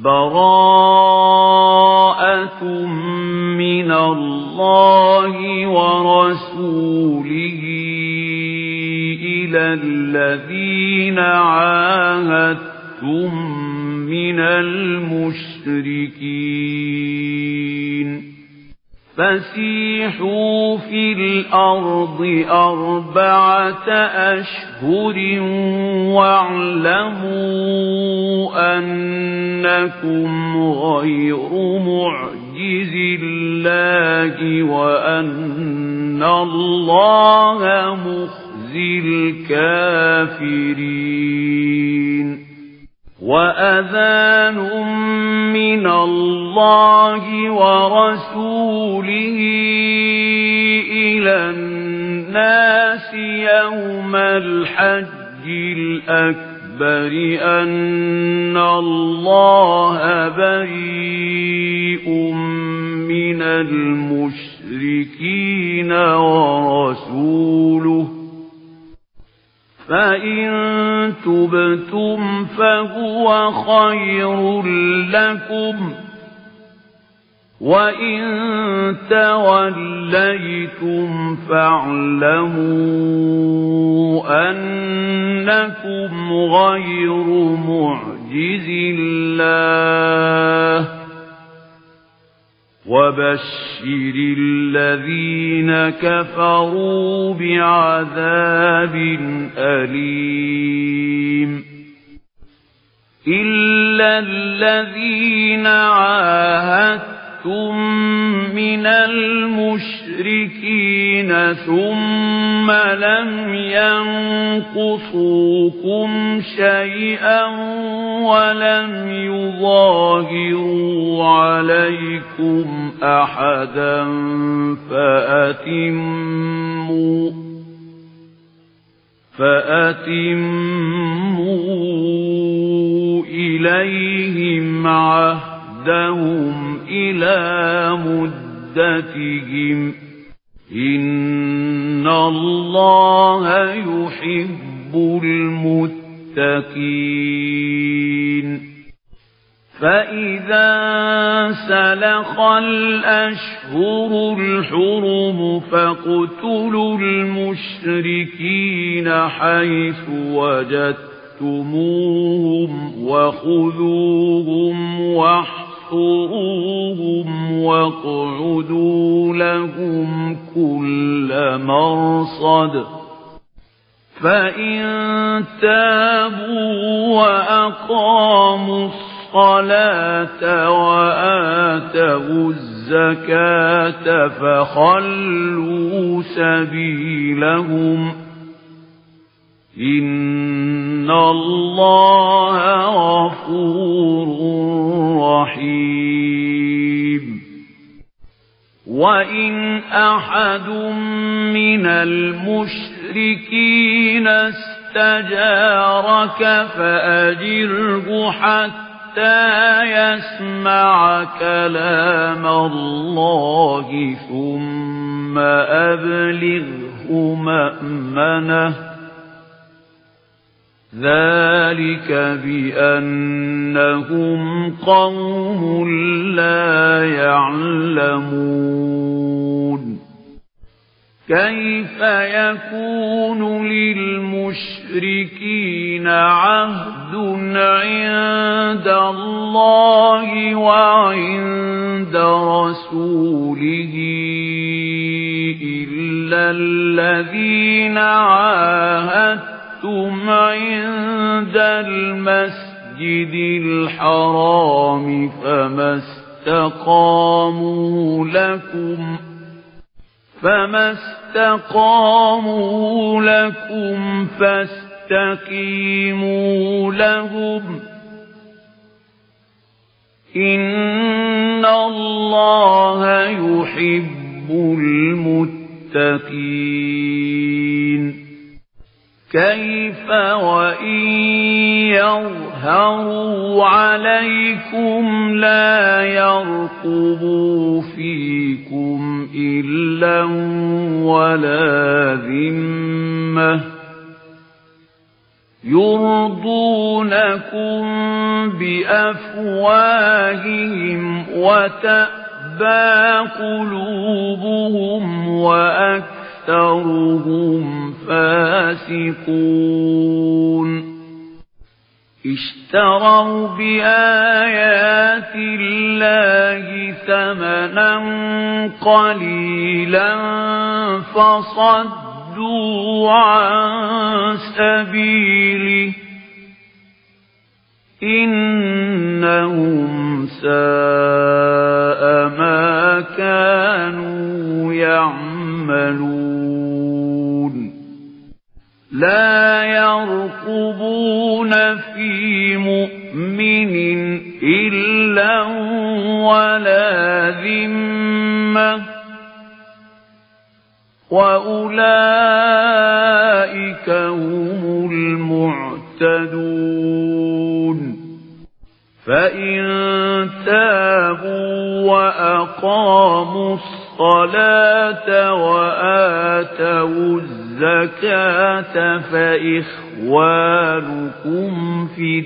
بَرَاءَةٌ مِّنَ اللَّهِ وَرَسُولِهِ إِلَى الَّذِينَ عَاهَدتُّم مِّنَ المشركين فسيحوا في الأرض 4 أشهر واعلموا أنكم غير معجز الله وأن الله مخزي الكافرين وأذان من الله ورسوله إلى الناس يوم الحج الأكبر أن الله بريء من المشركين ورسوله فإن تبتم فهو خير لكم وإن توليتم فاعلموا أنكم غير معجز الله وبشر الذين كفروا بعذاب أليم إلا الذين عاهدتم من المشركين ثم لم ينقصوكم شيئا ولم يظاهروا عليكم أحدا فأتموا إليهم عهدهم إلى مدتهم إن الله يحب المتقين فإذا سلخ الأشهر الحرم فاقتلوا المشركين حيث وجدتموهم وخذوهم واحصروهم واقعدوا لهم كل مرصد فإن تابوا وأقاموا الصلاة وآتوا الزكاة فخلوا سبيلهم إن الله غفور رحيم وإن أحد من المشركين استجارك فأجره حتى يسمع كلام الله ثم أبلغه مأمنه ذلك بأنهم قوم لا يعلمون كيف يكون للمشركين عهد عند الله وعند رسوله إلا الذين عاهدتم عند المسجد الحرام فما استقاموا لكم فاستقيموا لهم إن الله يحب المتقين كيف وإن يظهروا عليكم لا يرقبوا فيكم إلا ولا ذمة يرضونكم بأفواههم وتأبى قلوبهم وأكثرهم فاسقون اشتروا بآيات الله ثمنا قليلا فصدوا عن سبيله إنهم ساء ما كانوا يعملون لا يرقبون في مؤمن إلا ولا ذمة وأولئك هم المعتدون فإن تابوا وأقاموا الصلاة وآتوا الزكاة فإخوانكم في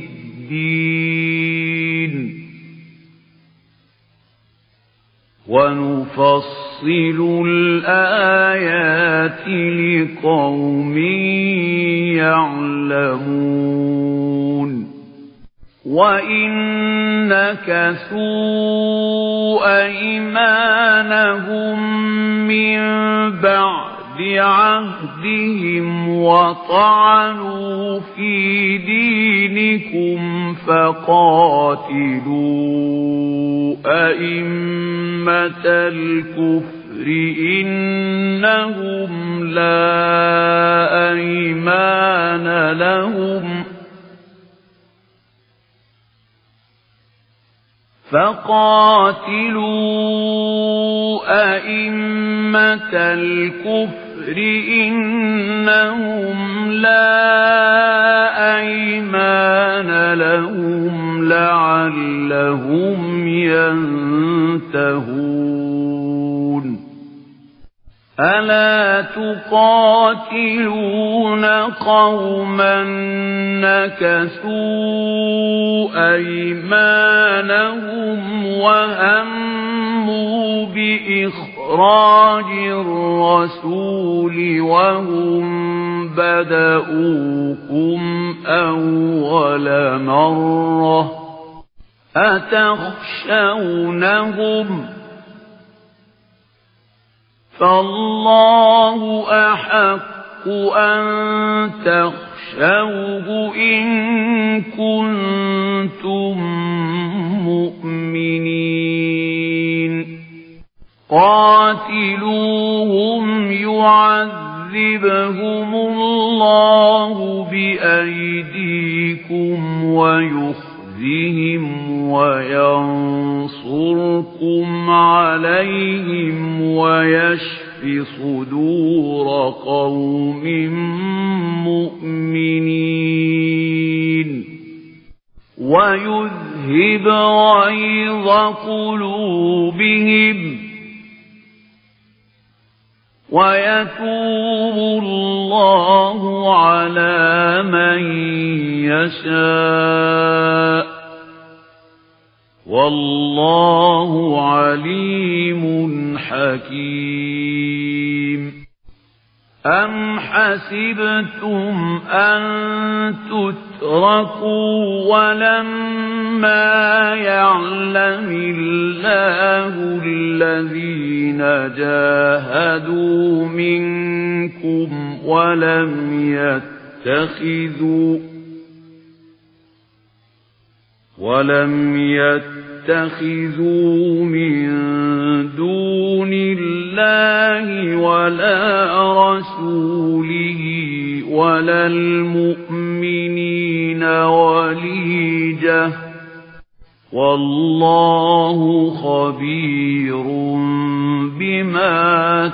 الدين ونفصل الآيات لقوم يعلمون وإن نكثوا أيمانهم من بعد بعهدهم وطعنوا في دينكم فقاتلوا أئمة الكفر إنهم لا أيمان لهم أئمة الكفر إنهم لا أيمان لهم لعلهم ينتهون ألا تقاتلون قوما نكثوا أيمانهم وهموا بإخراج الرسول وهم بدؤوكم أول مرة أتخشونهم فالله أحق أن تخشوه إن كنتم مؤمنين قاتلوهم يعذبهم الله بأيديكم ويخزهم وينصركم عليهم ويشف صدور قوم مؤمنين ويذهب غيظ قلوبهم ويتوب الله على من يشاء والله عليم حكيم أم حسبتم أن تتركوا ولما يعلم الله الذين جاهدوا منكم ولم يتخذوا من دون الله ولا رسوله ولا المؤمنين وليجة والله خبير بما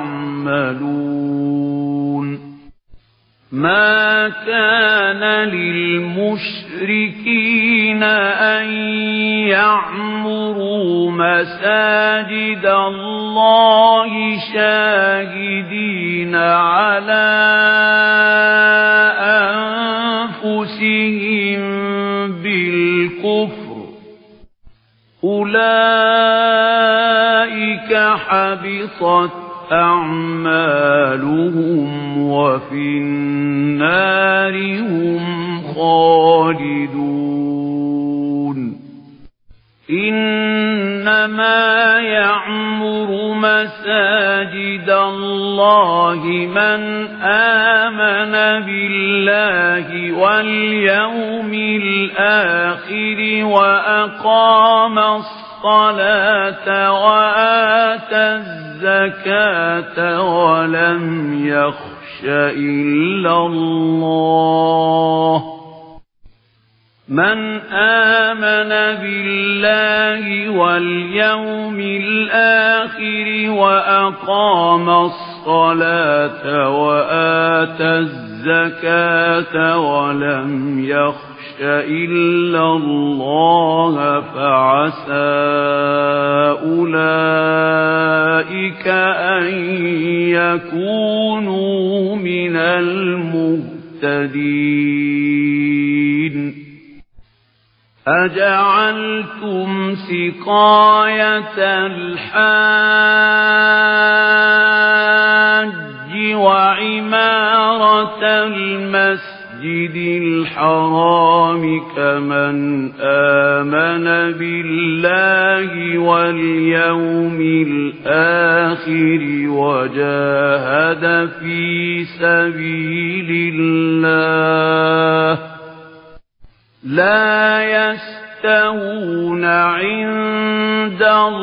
تعملون ما كان للمشركين أن يعمروا مساجد الله شاهدين على أولئك حبطت أعمالهم وفي النار هم خالدون إنما يعمر مساجد الله من آمن بالله واليوم الآخر وأقام الصلاة وآتى الزكاة ولم يخش إلا الله من آمن بالله واليوم الآخر وأقام الصلاة وآتى الزكاة ولم يخش إلا الله فعسى أولئك أن يكونوا من المهتدين أجعلتم سقاية الحاج وعمارة المسجد الحرام كمن آمن بالله واليوم الآخر وجاهد في سبيل الله لا يستوون عند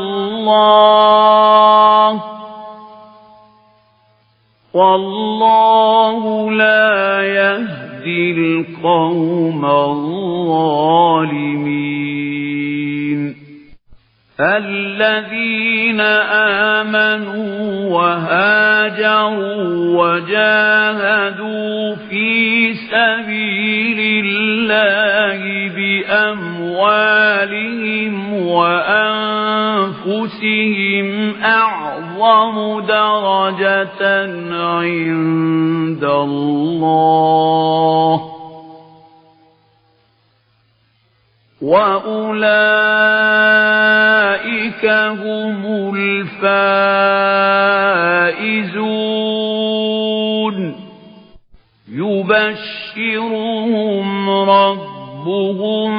الله والله لا يهدي القوم الظالمين الذين آمنوا وهاجروا وجاهدوا في سبيل الله بأموالهم وأنفسهم أعظم درجة عند الله وأولئك هم الفائزون يبشرهم ربهم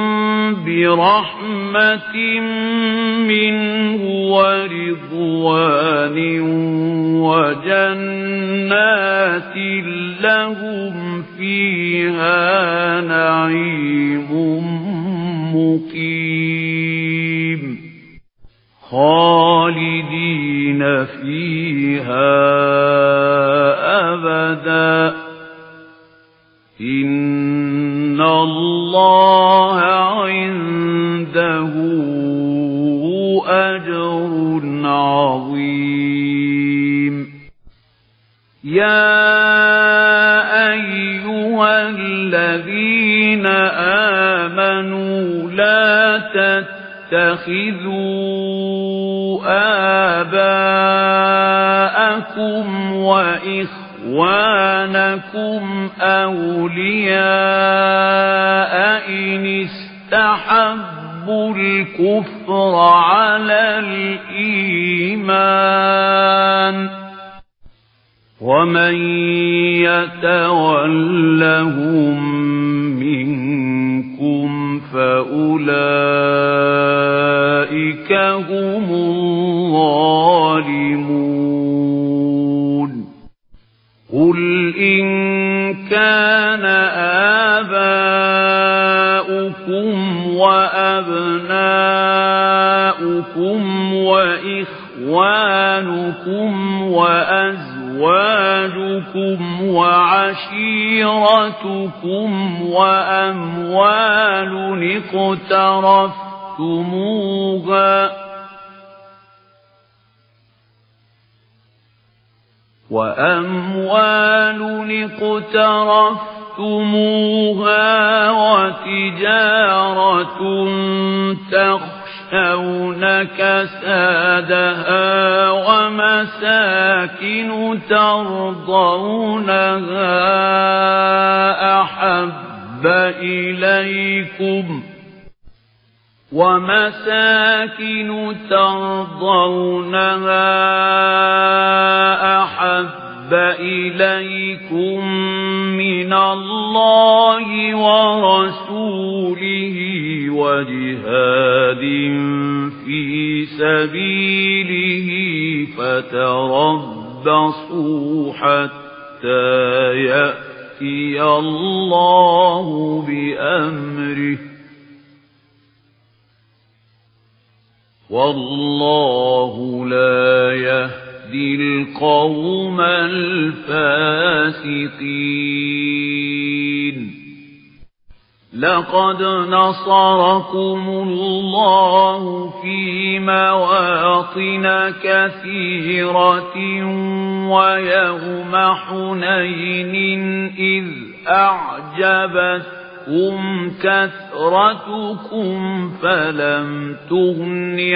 برحمة منه ورضوان وجنات لهم فيها نعيم مقيم خالدين فيها أبدا إن الله عنده أجر عظيم يا أيها الذين آمنوا لا تتخذوا آباءكم وإخوانكم أولياء إن استحبوا الكفر على الإيمان ومن يتولهم منكم فأولئك هم الظالمون قل إن كان آباؤكم وأبناؤكم وإخوانكم وأزواجكم وعشيرتكم وأموال اقترفتموها وتجارة تخشون كسادها ومساكن ترضونها أحب إليكم ومساكن ترضونها أحب إليكم من الله ورسوله وجهاد في سبيله فتربصوا حتى يأتي الله بأمره والله لا يهدي القوم الفاسقين. لقد نصركم الله في مواطن كثيرة ويوم حنين إذ أعجبتكم كثرتكم فلم تغن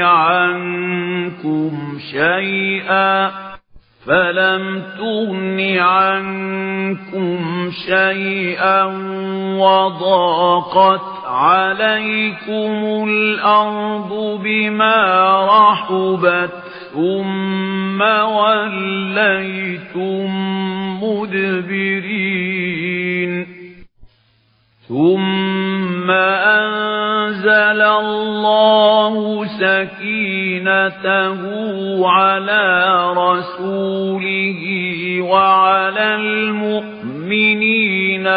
عنكم شيئا وضاقت عليكم الأرض بما رحبت ثم وليتم مدبرين. ثم أنزل الله سكينته على رسوله وعلى المؤمنين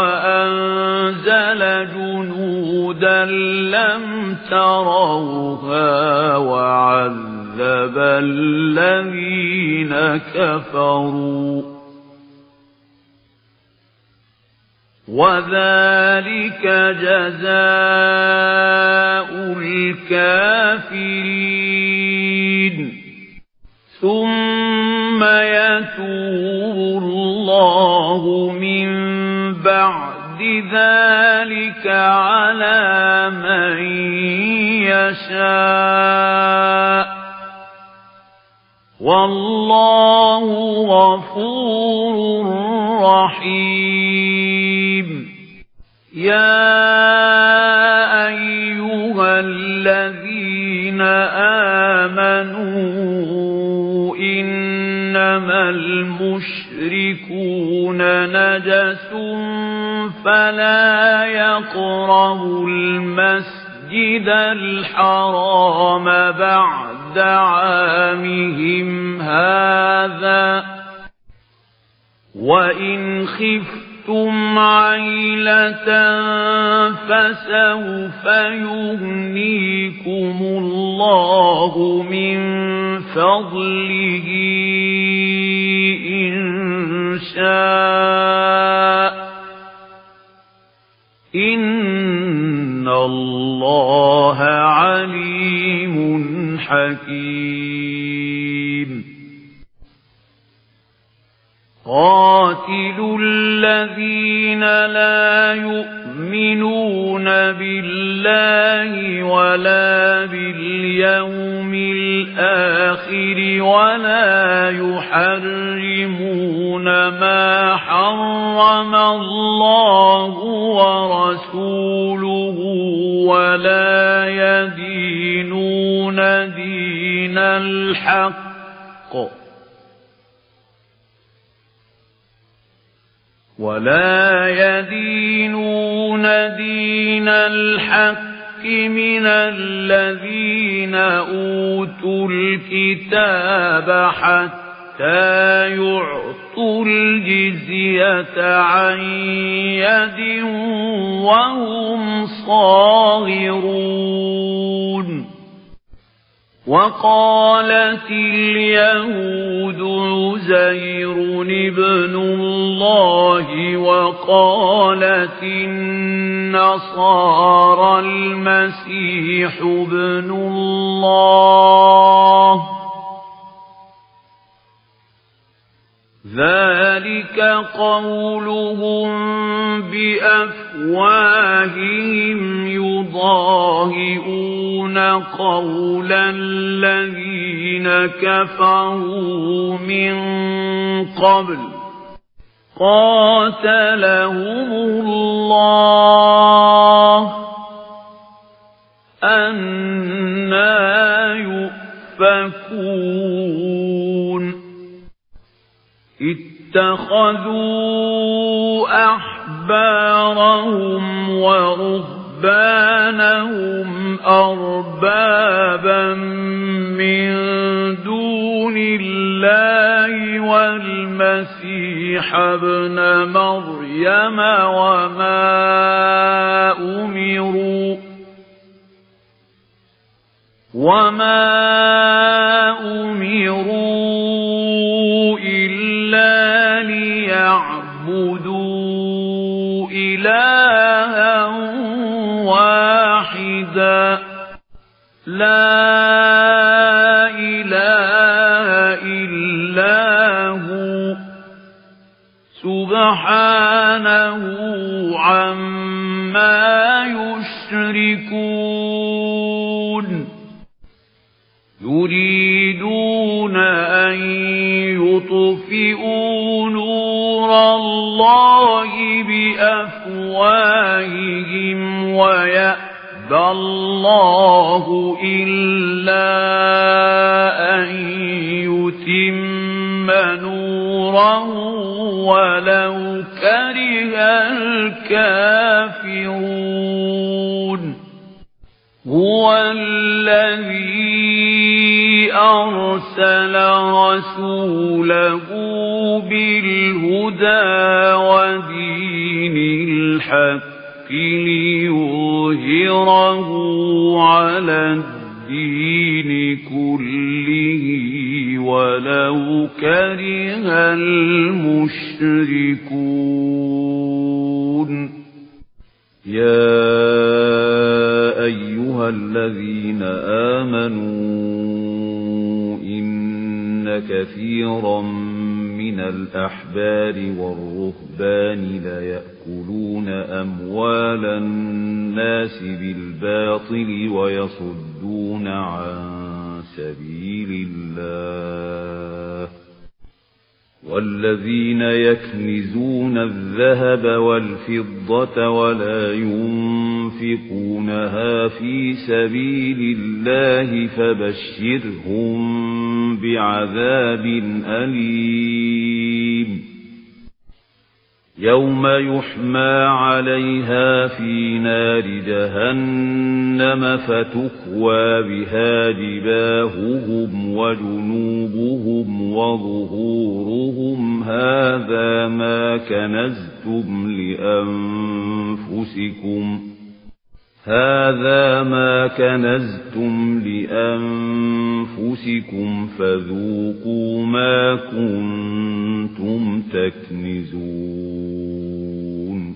وأنزل جنودا لم تروها وعذب الذين كفروا وذلك جزاء الكافرين. ثم يتوب الله من بعد ذلك على من يشاء والله غفور رحيم. يا أيها الذين آمنوا إنما المشركون نجس فلا يقربوا المسجد الحرام بعد عامهم هذا وإن خفتم عيلة فسوف يغنيكم الله من فضله إن شاء إن الله عليم حكيم. قاتلوا الذين لا يؤمنون بالله ولا باليوم الآخر ولا يحرمون ما حرم الله ورسوله ولا يدينون دين الحق من الذين أوتوا الكتاب حتى يعطوا الجزية عن يد وهم صاغرون. وقالت اليهود عزير ابن الله وقالت النصارى المسيح ابن الله ذلك قولهم بأفواههم يضاهئون قول الذين كفروا من قبل قاتلهم الله أَنَّىٰ يُؤْفَكُونَ اتَّخَذُوا أَحْبَارَهُمْ وَرُهْبَانَهُمْ أَرْبَابًا مِّن دُونِ اللَّهِ وَالْمَسِيحَ ابْنَ مَرْيَمَ وَمَا أُمِرُوا إِلَّا لِيَعْبُدُوا إِلَٰهًا وَاحِدًا لَّا إِلَٰهَ إِلَّا هُوَ سُبْحَانَهُ عَمَّا يُشْرِكُونَ يُرِيدُونَ أَن يُطْفِئُوا نُورَ اللَّهِ بِأَفْوَاهِهِمْ وَيَأْبَى اللَّهُ إِلَّا أَن يُتِمَّ نُورَهُ وَلَوْ كَرِهَ الْكَافِرُونَ هُوَ الَّذِي أَرْسَلَ رَسُولَهُ بِالْهُدَىٰ وَدِينِ الْحَقِّ لِيُظْهِرَهُ عَلَى الدِّينِ كُلِّهِ وَلَوْ كَرِهَ الْمُشْرِكُونَ يَا أَيُّهَا الَّذِينَ آمَنُوا إِنَّ كَثِيرًا مِنَ الْأَحْبَارِ وَالرُّهْبَانِ لَيَأْكُلُونَ أَمْوَالَ النَّاسِ بِالْبَاطِلِ وَيَصُدُّونَ عَن سَبِيلِ اللَّهِ وَالَّذِينَ يَكْنِزُونَ الذَّهَبَ وَالْفِضَّةَ وَلَا يُنفِقُونَهَا فِي سَبِيلِ اللَّهِ فَبَشِّرْهُم بِعَذَابٍ أَلِيمٍ يَوْمَ يُحْمَىٰ عَلَيْهَا فِي نَارِ جَهَنَّمَ فَتُكْوَىٰ بِهَا جِبَاهُهُمْ وَجُنُوبُهُمْ وَظُهُورُهُمْ هَٰذَا مَا كَنَزْتُمْ لِأَنفُسِكُمْ فَذُوقُوا مَا كُنتُمْ تَكْنِزُونَ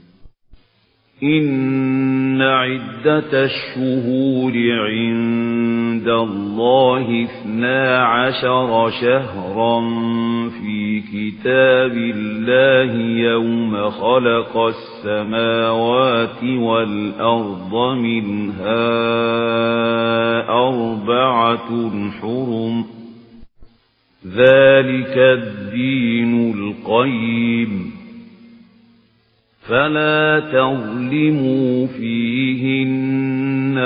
إِنَّ عِدَّةَ الشُّهُورِ عِندَ اللَّهِ 12 شَهْرًا في كتاب الله يوم خلق السماوات والأرض منها 4 حرم ذلك الدين القيم فلا تظلموا فيهن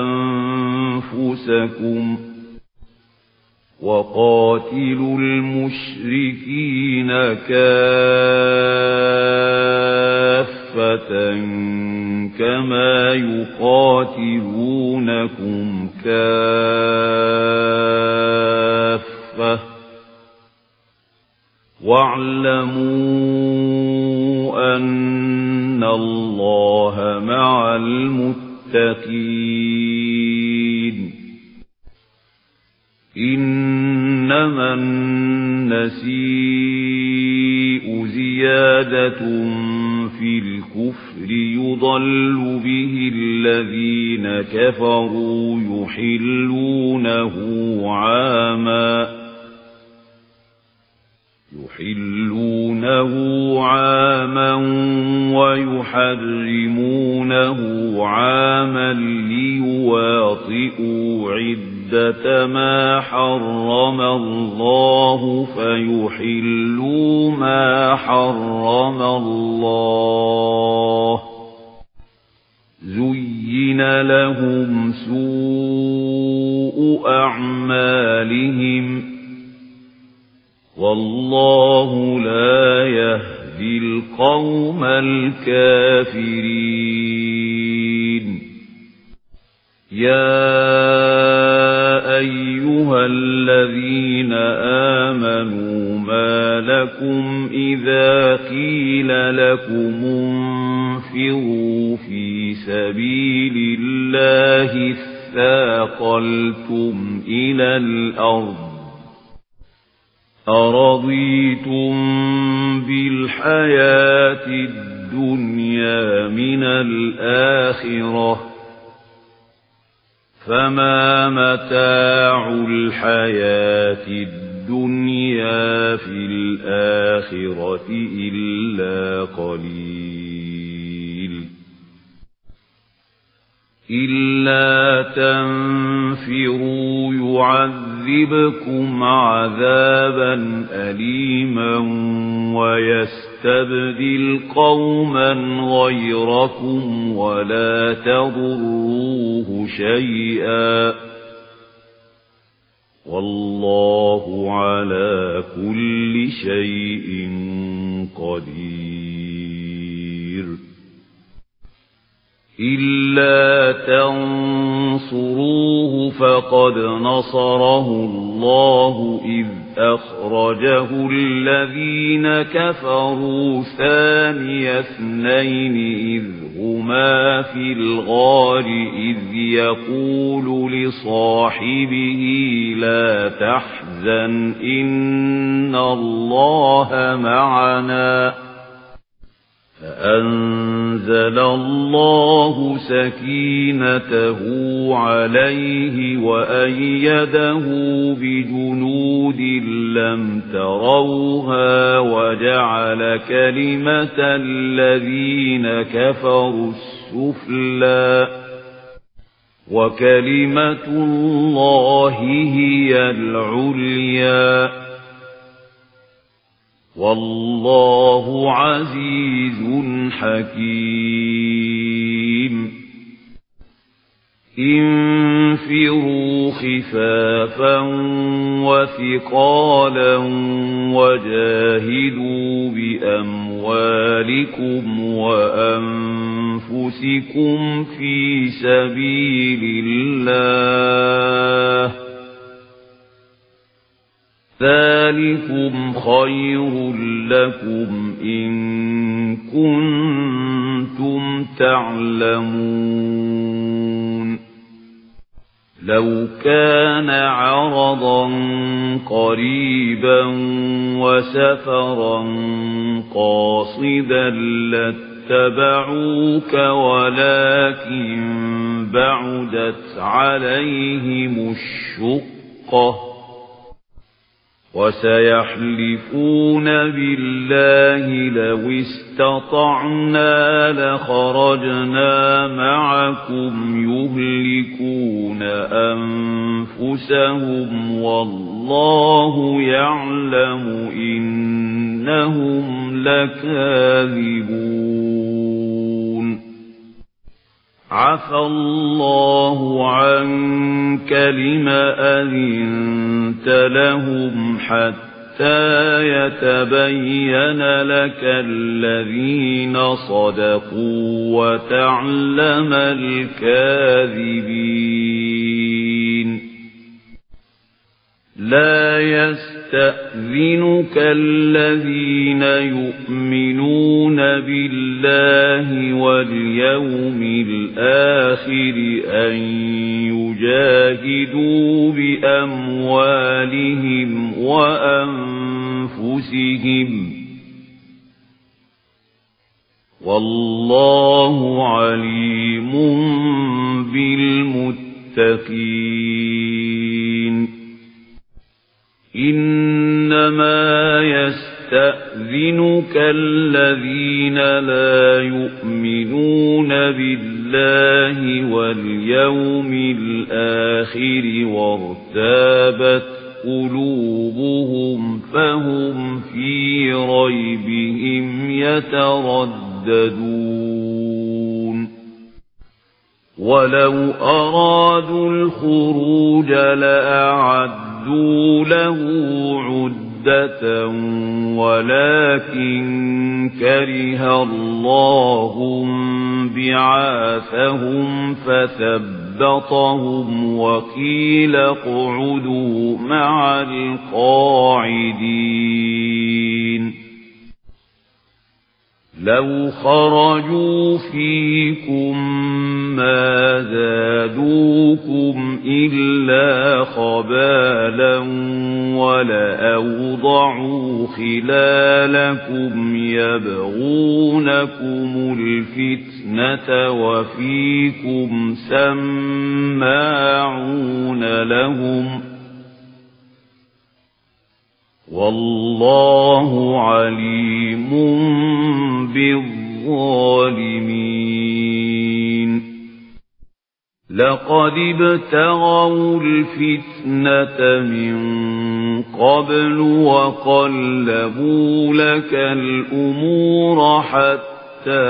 أنفسكم وقاتلوا المشركين كافة كما يقاتلونكم كافة واعلموا أن الله مع المتقين إنما النسيء زيادة في الكفر يضل به الذين كفروا يحلونه عاما ويحرمونه عاما ليواطئوا عدة ما حرم الله فيحلوا ما حرم الله زين زُيِّنَ لَهُمْ سُوءُ أَعْمَالِهِمْ وَاللَّهُ لَا يَهْدِي الْقَوْمَ الْكَافِرِينَ يَا أَيُّهَا الَّذِينَ آمَنُوا مَا لَكُمْ إِذَا قِيلَ لَكُمُ انفِرُوا فِي سَبِيلِ اللَّهِ اثَّاقَلْتُمْ إِلَى الْأَرْضِ أَرَضِيتُمْ بِالْحَيَاةِ الدُّنْيَا مِنَ الْآخِرَةِ فَمَا مَتَاعُ الْحَيَاةِ الدُّنْيَا فِي الْآخِرَةِ إِلَّا قَلِيلٌ إِلَّا تَنفِرُوا يُعَذِّبْكُمْ عَذَابًا أَلِيمًا وَيَسْتَبْدِلْ قَوْمًا غَيْرَكُمْ وَلَا تَضُرُّوهُ شَيْئًا وَاللَّهُ عَلَى كُلِّ شَيْءٍ قَدِيرٌ إِلَّا تَنصُرُوهُ فَقَدْ نَصَرَهُ اللَّهُ إِذْ أَخْرَجَهُ الَّذِينَ كَفَرُوا ثَانِيَ اثْنَيْنِ إِذْ هُمَا فِي الْغَارِ إِذْ يَقُولُ لِصَاحِبِهِ لَا تَحْزَنْ إِنَّ اللَّهَ مَعَنَا فَأَنزَلَ اللَّهُ سَكِينَتَهُ عَلَيْهِ وَأَيَّدَهُ بِجُنُودٍ لَّمْ تَرَوْهَا وَجَعَلَ كَلِمَةَ الَّذِينَ كَفَرُوا السُّفْلَىٰ وَكَلِمَةُ اللَّهِ هِيَ الْعُلْيَا وَاللَّهُ عَزِيزٌ حَكِيمٌ انفِرُوا خِفَافًا وَثِقَالًا وَجَاهِدُوا بِأَمْوَالِكُمْ وَأَنفُسِكُمْ فِي سَبِيلِ اللَّهِ ذَلِكُمْ خَيْرٌ لَكُمْ إِن كُنتُمْ تَعْلَمُونَ لَوْ كَانَ عَرَضًا قَرِيبًا وَسَفَرًا قَاصِدًا لَّاتَّبَعُوكَ وَلَكِن بَعُدَتْ عَلَيْهِمُ الشُّقَّةُ وَسَيَحْلِفُونَ بِاللَّهِ لَوِ اسْتَطَعْنَا لَخَرَجْنَا مَعَكُمْ يُهْلِكُونَ أَنفُسَهُمْ وَاللَّهُ يَعْلَمُ إِنَّهُمْ لَكَاذِبُونَ عَفَا اللَّهُ عَنكَ لِمَ أَذِنتَ لَهُمْ حَتَّى يَتَبَيَّنَ لَكَ الَّذِينَ صَدَقُوا وَتَعْلَمَ الْكَاذِبِينَ لَا يَسْتَأْذِنُكَ الَّذِينَ يُؤْمِنُونَ بِاللَّهِ وَالْيَوْمِ الْآخِرِ أَن يُجَاهِدُوا بِأَمْوَالِهِمْ وَأَنفُسِهِمْ وَاللَّهُ عَلِيمٌ بِالْمُتَّقِينَ إِنَّمَا يَسْتَأْذِنُكَ الَّذِينَ لَا يُؤْمِنُونَ بِاللَّهِ وَالْيَوْمِ الْآخِرِ وَارْتَابَتْ قُلُوبُهُمْ فَهُمْ فِي رَيْبِهِمْ يَتَرَدَّدُونَ ولو أرادوا الخروج لأعدوا له عدة ولكن كره الله بعاثهم فثبطهم وقيل اقعدوا مع القاعدين لو خرجوا فيكم ما زادوكم إلا خبالا ولأوضعوا خلالكم يبغونكم الفتنة وفيكم سماعون لهم والله عليم بالظالمين لقد ابتغوا الفتنة من قبل وقلبوا لك الأمور حتى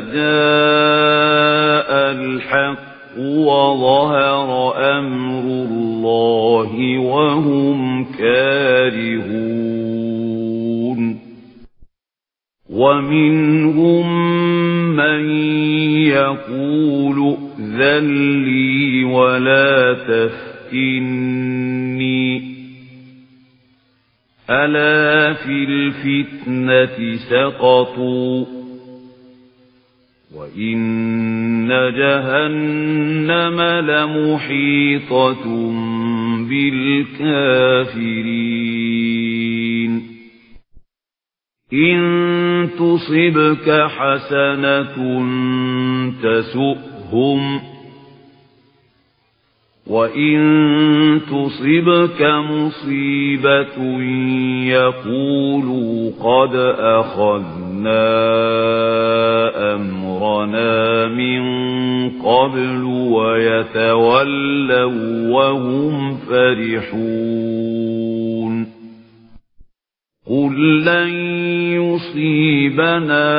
جاء الحق وظهر أمر الله وهم كارهون ومنهم من يقول ائذن لي ولا تفتني ألا في الفتنة سقطوا وإن جهنم لمحيطة بالكافرين إن تصبك حسنة تسؤهم وإن تصبك مصيبة يقولوا قد أخذنا أمرنا من قبل ويتولوا وهم فرحون قل لن يصيبنا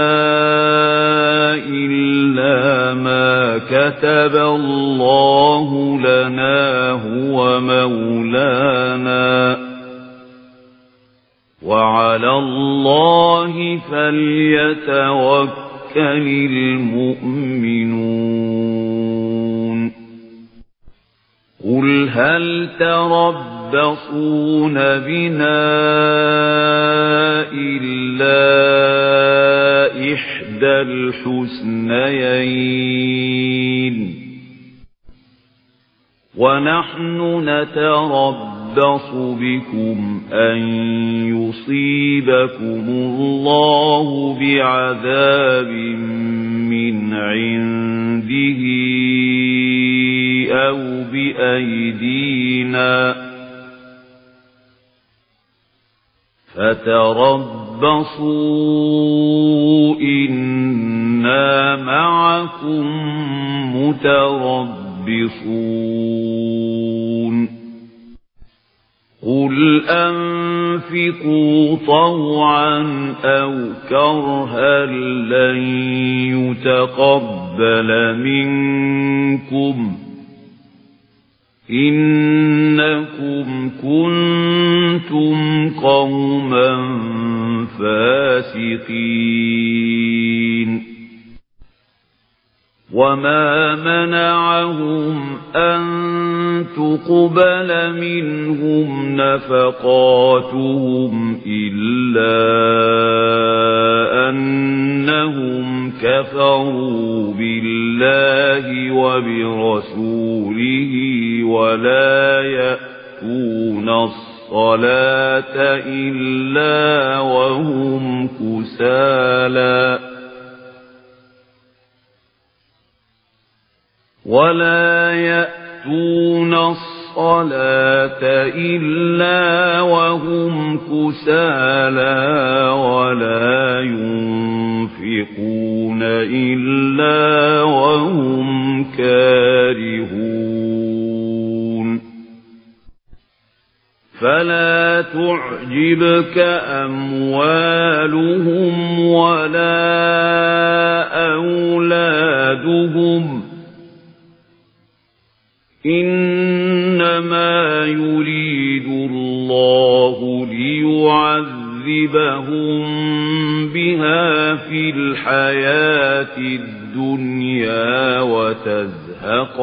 إلا ما كتب الله لنا هو مولانا وعلى الله فليتوكل المؤمنون قل هل تربصون بنا إلا إحدى الحسنيين ونحن نتربص بكم أن يصيبكم الله بعذاب من عنده أو بأيدينا فتربصوا إنا معكم متربصون قل أنفقوا طوعا أو كرها لن يتقبل منكم إنكم كنتم قوما فاسقين وما منعهم أن تقبل منهم نفقاتهم إلا أنهم كفروا بالله وبرسوله ولا يأتون الصلاة إلا وهم كسالى ولا يأتون الصلاة إلا وهم كسالى ولا ينفقون إلا وهم كارهون فلا تعجبك أموالهم ولا أولادهم إنما يريد الله ليعذبهم بها في الحياة الدنيا وتزهق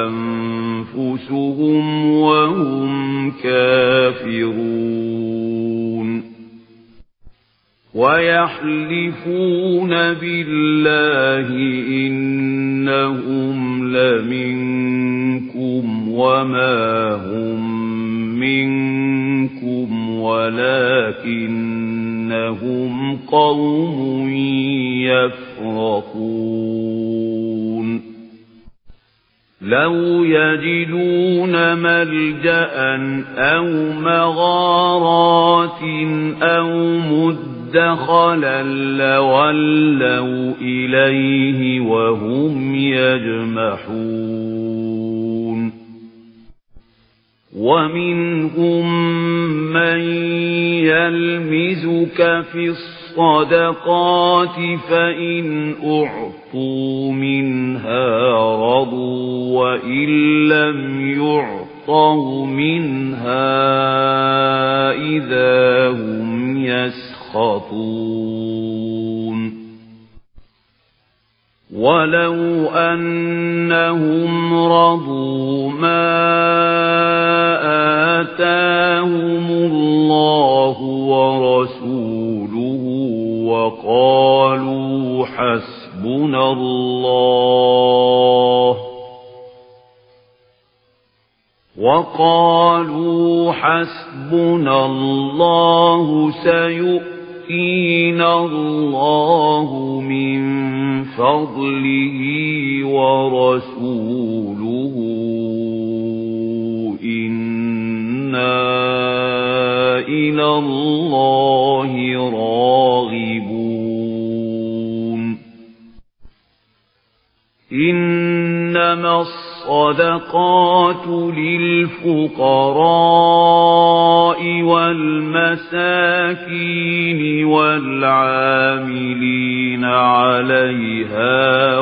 أنفسهم وهم كافرون ويحلفون بالله إنهم لمنكم وما هم منكم ولكنهم قوم يفرقون لو يجدون ملجأ أو مغارات أو مدخلا لولوا إليه وهم يجمحون ومنهم من يلمزك في الصدقات فإن أعطوا منها رضوا وإن لم يعطوا منها إذا هم يسخطون ولو أنهم رضوا ما آتاهم الله ورسوله وقالوا حسبنا الله سيؤتينا الله من فضله ورسوله إنا إلى الله راغبون إنما الصدقات للفقراء والمساكين والعاملين عليها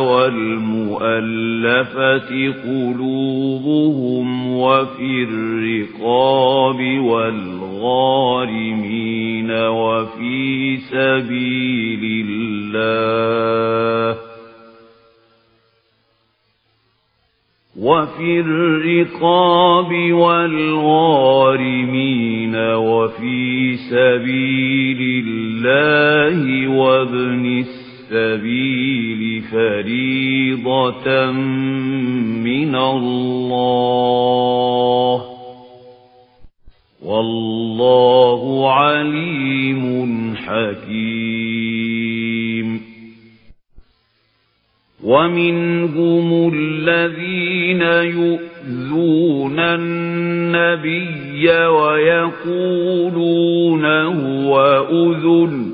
والمؤلفة قلوبهم وفي الرقاب والغارمين وفي سبيل الله وابن السبيل فريضة من الله والله عليم حكيم ومنهم الذين يؤذون النبي ويقولون هو أذن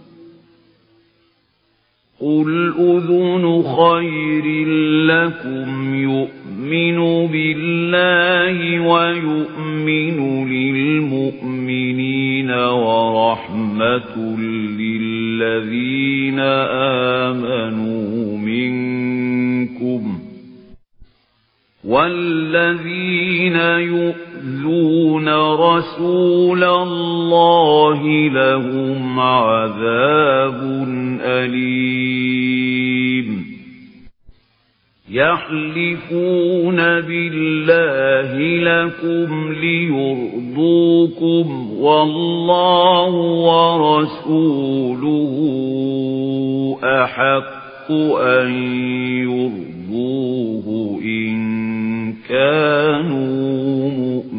قل أذن خير لكم يؤمن بالله ويؤمن للمؤمنين ورحمة للذين آمنوا منكم والذين يؤذون رسول الله لهم عذاب أليم يحلفون بالله لكم ليرضوكم والله ورسوله أحق أن يرضوه إن كانوا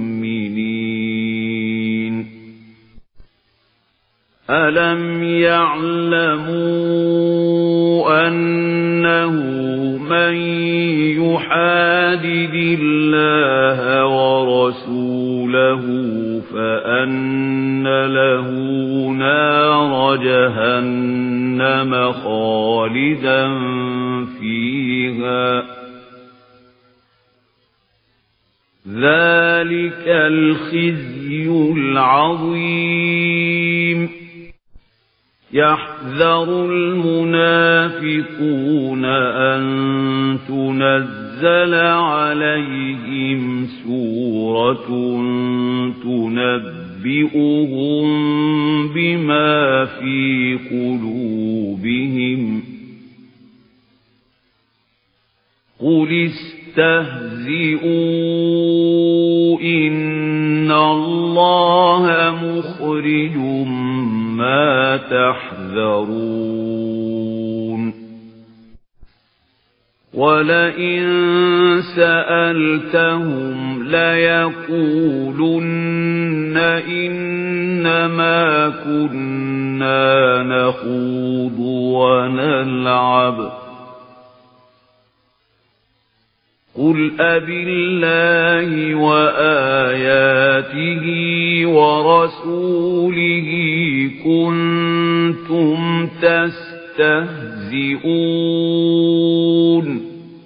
مؤمنين ألم يعلموا أنه من يحادد الله ورسوله فأن له نار جهنم خالدا فيها ذلك الخزي العظيم يحذر المنافقون أن تنزل عليهم سورة تنبئهم بما في قلوبهم قل استهزئوا إن الله مخرج ما تحذرون ولئن سألتهم ليقولن إنما كنا نخوض ونلعب قل أبالله وآياته ورسوله كنتم تستهزئون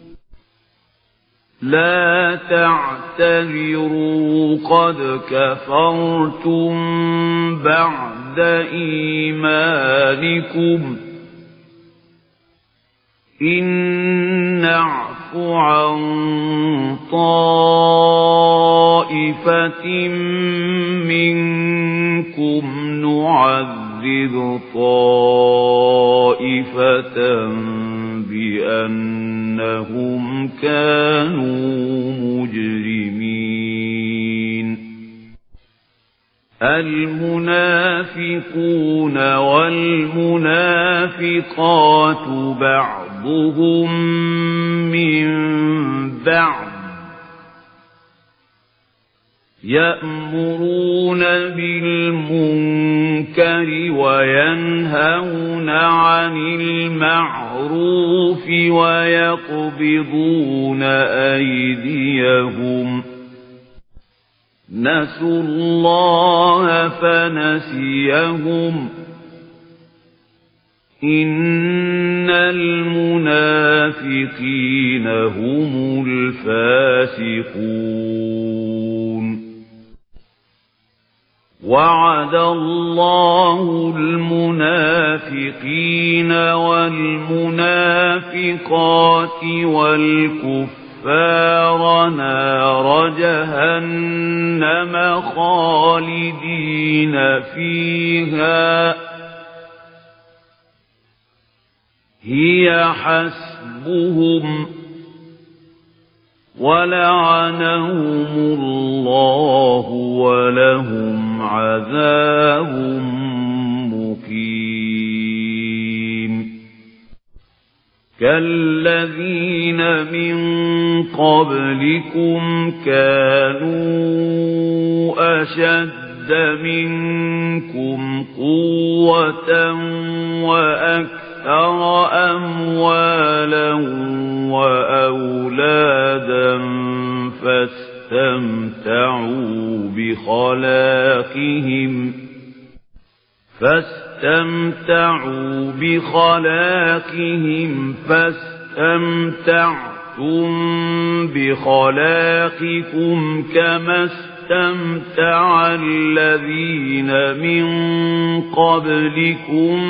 لا تعتذروا قد كفرتم بعد إيمانكم إن نعف عن طائفة منكم نعذب طائفة بأنهم كانوا مجرمين المنافقون والمنافقات بعضهم من بعض يأمرون بالمنكر وينهون عن المعروف ويقبضون أيديهم نسوا الله فنسيهم إن المنافقين هم الفاسقون وعد الله المنافقين والمنافقات والكفار نار جهنم خالدين فيها هي حسبهم ولعنهم الله ولهم عذاب مقيم كالذين من قبلكم كانوا أشد منكم قوة وأكثر أموالا وأولادا فاستمتعوا بخلاقهم فاستمتعتم بخلاقكم كما استمتع الذين من قبلكم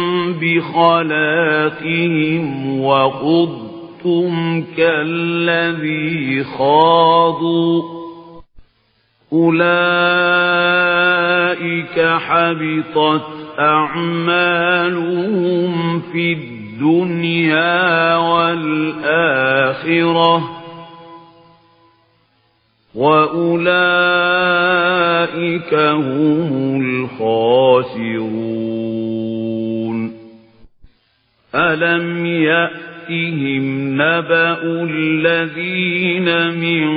بخلاقهم وخضتم كالذي خاضوا أولئك حبطت أعمالهم في الدنيا والآخرة وأولئك هم الخاسرون ألم يأتهم نبأ الذين من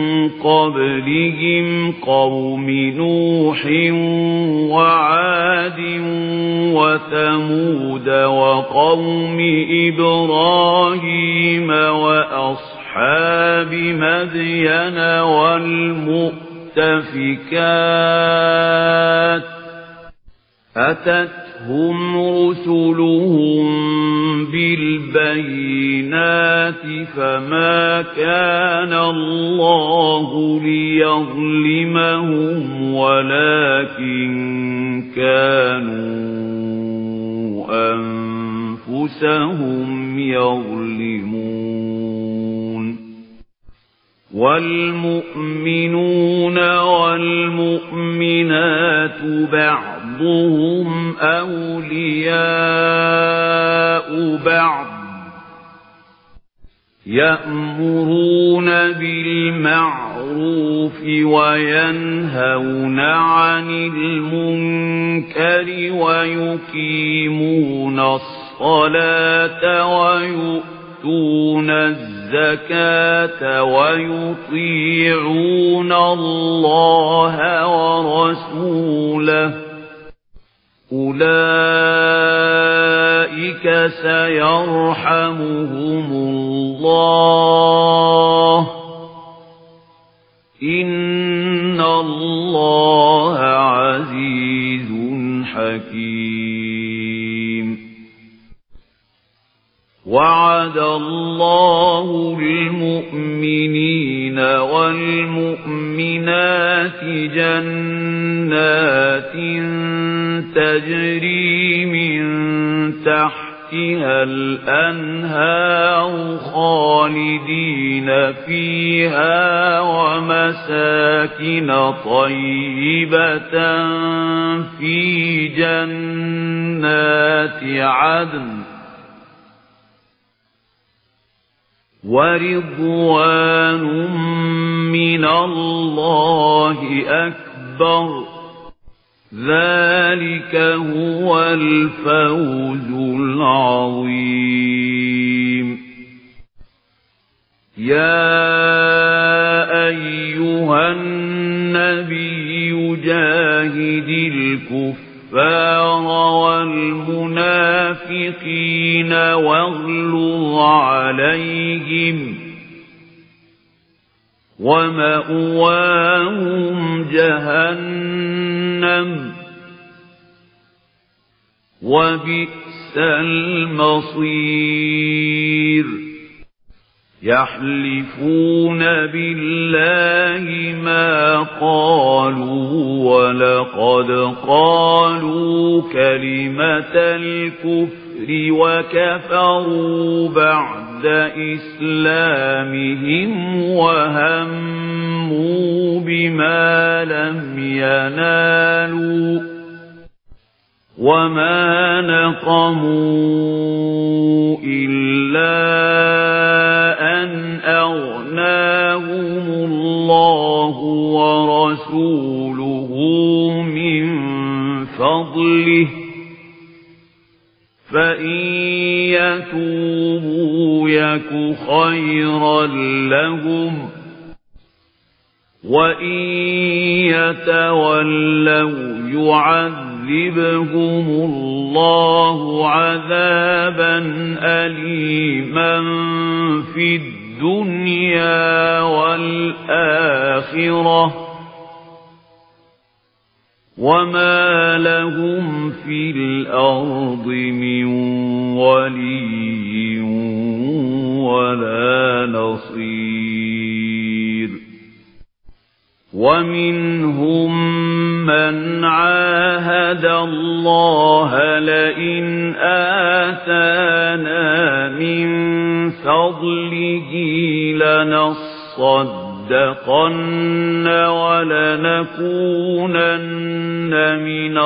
قبلهم قوم نوح وعاد وثمود وقوم إبراهيم وأصحاب مدين والمؤتفكات أتتهم رسلهم بالبينات فما كان الله ليظلمهم ولكن كانوا أنفسهم يظلمون والمؤمنون والمؤمنات بعضهم أولياء بعض يأمرون بالمعروف وينهون عن المنكر ويقيمون الصلاة ويؤتون الزكاة ويطيعون الله ورسوله أولئك سيرحمهم الله إن الله عزيز حكيم وعد الله المؤمنين والمؤمنات جنات تجري من تحتها الأنهار خالدين فيها ومساكن طيبة في جنات عدن ورضوان من الله أكبر ذلك هو الفوز العظيم يا أيها النبي جاهد الكفار والمنافقين واغلظ عليهم ومأواهم جهنم وبئس المصير يحلفون بالله ما قالوا ولقد قالوا كلمة الكفر وكفروا بعد إسلامهم وهموا بما لم ينالوا وما نقموا إلا أن أغناهم الله ورسوله من فضله فإن يتوبوا يك خيرا لهم وإن يتولوا يعذبهم الله عذابا أليما في الدنيا والآخرة وما لهم في الأرض من ولي ولا نصير ومنهم من عاهد الله لئن آتانا من فضله لنصدقن ولنكونن من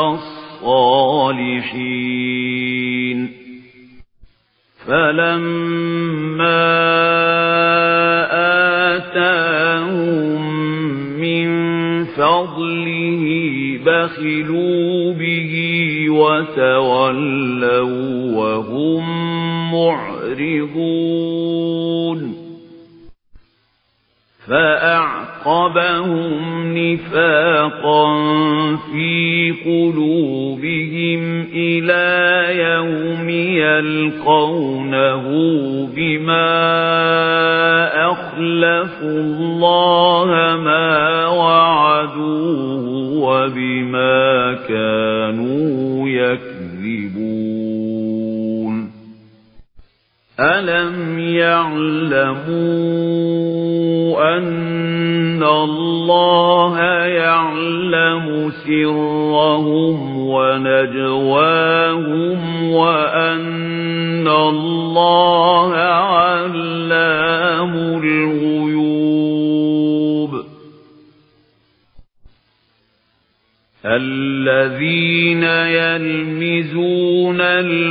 الصالحين فلما آتاهم من فضله بخلوا به وتولوا وهم معرضون فأعقبهم نفاقا في قلوبهم إلى يوم يلقونه بما أخلفوا الله ما وعدوه وبما كانوا يكذبون ألم يعلموا أن الله يعلم سرهم ونجواهم وأن الذين يلمزون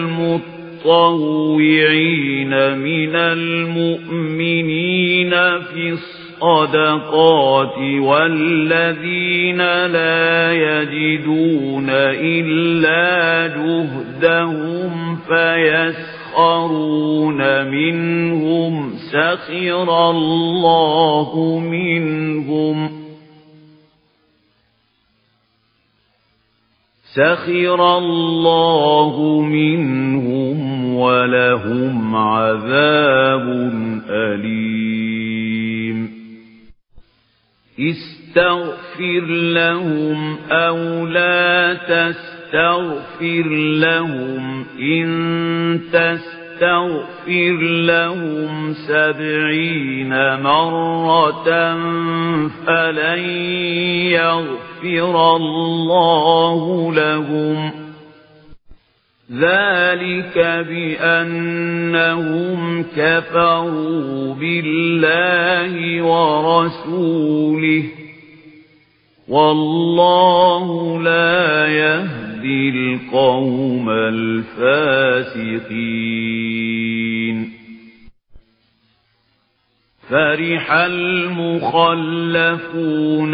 المتطوعين من المؤمنين في الصدقات والذين لا يجدون إلا جهدهم فيسخرون منهم سخر الله منهم ولهم عذاب أليم استغفر لهم أو لا تستغفر لهم إن تستغفر لهم 70 مرة فلن يغفر الله لهم ذلك بأنهم كفروا بالله ورسوله والله لا يهدي القوم الفاسقين فرح المخلفون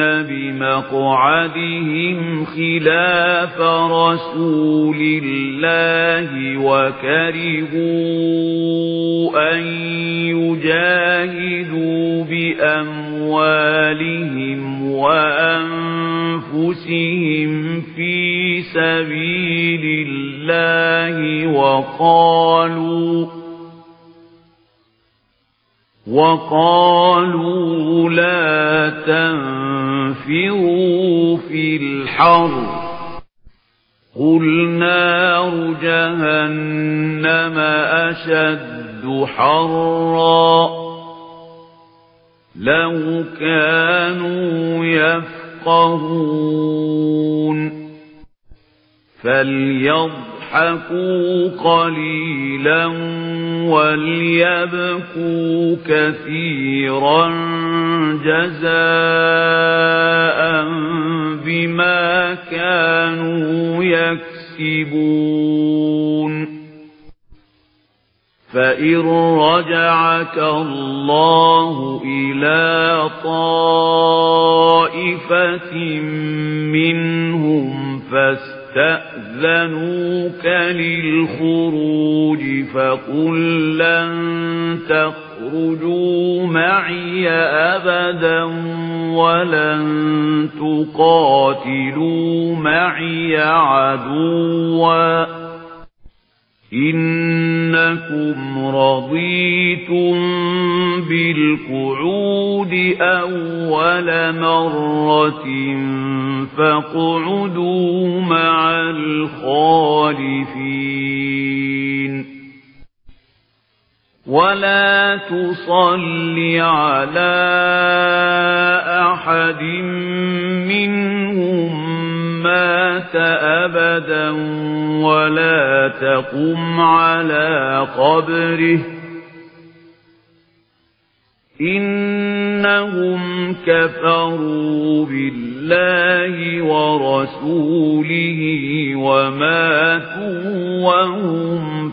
بمقعدهم خلاف رسول الله وكرهوا أن يجاهدوا بأموالهم وأنفسهم في سبيل الله وقالوا لا تنفروا في الحر قل نار جهنم أشد حرا لو كانوا يفقهون فليضحكوا قليلا وليبكوا كثيرا جزاء بما كانوا يكسبون فإن رجعك الله إلى طائفة منهم فاستأذنوك للخروج فقل لن تخرجوا معي أبدا ولن تقاتلوا معي عدوا إنكم رضيتم بالقعود أول مرة فاقعدوا مع الخالفين ولا تصل على أحد منهم مات أبدا ولا تقم على قبره إنهم كفروا بالله ورسوله وماتوا وهم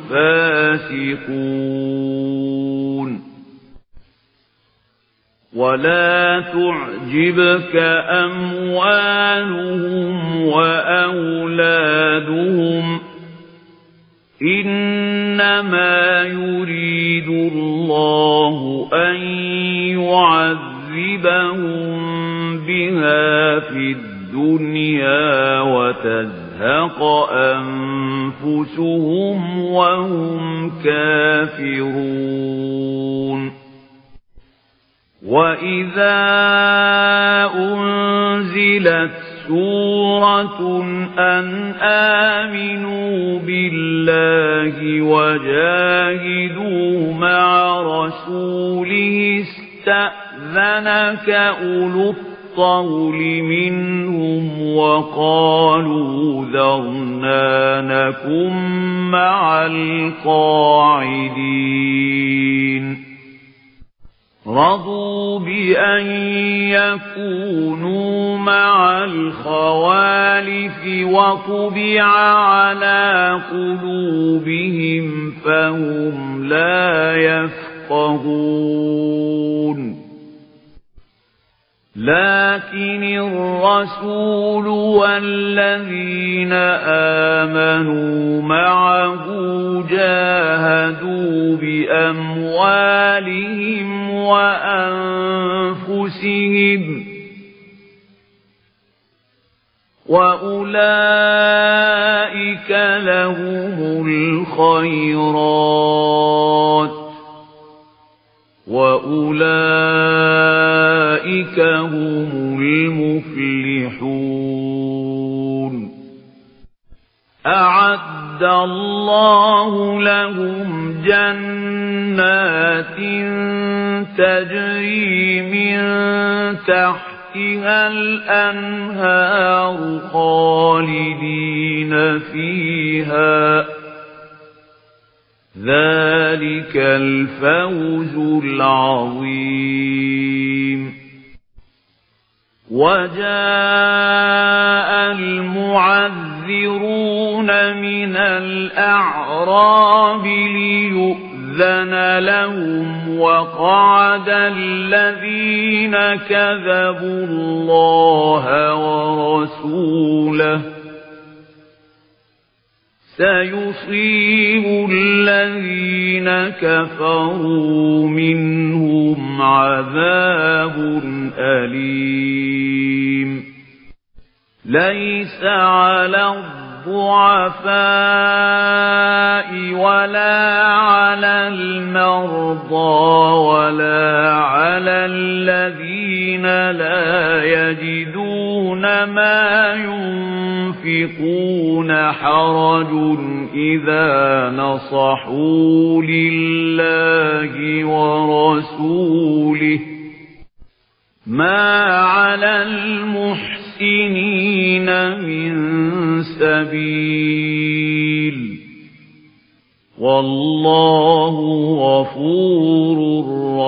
فاسقون ولا تعجبك أموالهم وأولادهم إنما يريد الله أن يعذبهم بها في الدنيا وتزهق أنفسهم وهم كافرون وإذا أنزلت سورة أن آمنوا بالله وجاهدوا مع رسوله استأذنك أولو الطول منهم وقالوا ذرنا نكن مع القاعدين رضوا بأن يكونوا مع الخوالف وطبع على قلوبهم فهم لا يفقهون لكن الرسول والذين آمنوا معه جاهدوا بأموالهم وأنفسهم وأولئك لهم الخيرات وأولئك هم المفلحون أعد الله لهم جنات تجري من تحتها الأنهار خالدين فيها ذلك الفوز العظيم وجاء المعذرون من الأعراب ليؤذن لهم وقعد الذين كذبوا الله ورسوله سيصيب الذين كفروا منهم عذاب أليم ليس على الضعفاء ولا على المرضى ولا على الذين لا يجدون ما ينفقون حرج إذا نصحوا لله ورسوله ما على المحسنين من سبيل والله غفور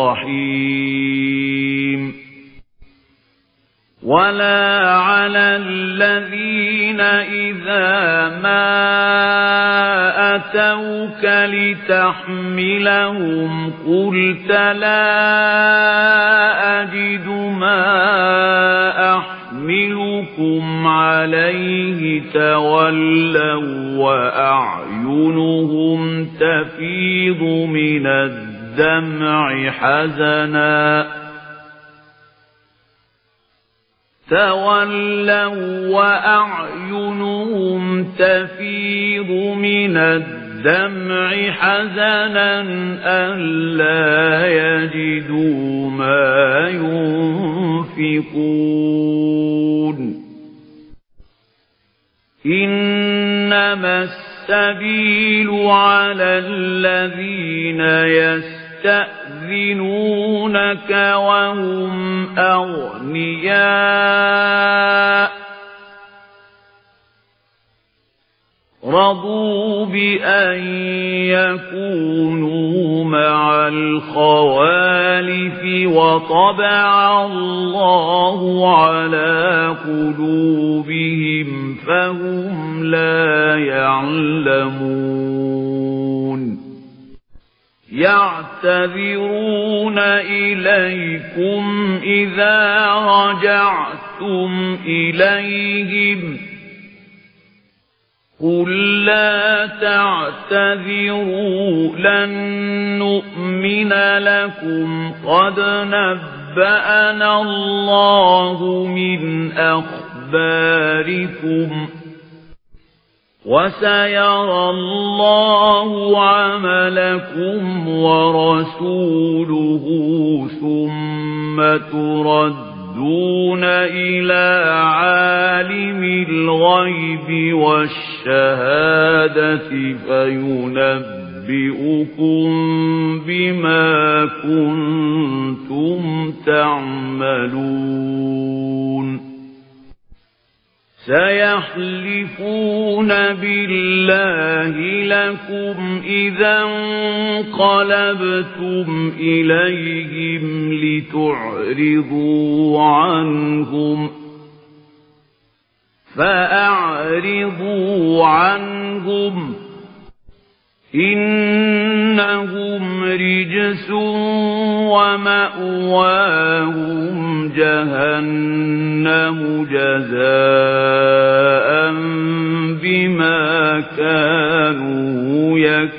رحيم ولا على الذين إذا ما أتوك لتحملهم قلت لا أجد ما أحملكم عليه تولوا وأعينهم تفيض من الدمع حزنا ألا يجدوا ما ينفقون إنما السبيل على الذين يستأذنونك وهم أغنياء رضوا بأن يكونوا مع الخوالف وطبع الله على قلوبهم فهم لا يعلمون يعتذرون إليكم إذا رجعتم إليهم قل لا تعتذروا لن نؤمن لكم قد نبأنا الله من أخباركم وسيرى الله عملكم ورسوله ثم تردون إلى عالم الغيب والشهادة فينبئكم بما كنتم تعملون سيحلفون بالله لكم إذا انقلبتم إليهم لتعرضوا عنهم فأعرضوا عنهم إنهم رجس ومأواهم جهنم جزاء بما كانوا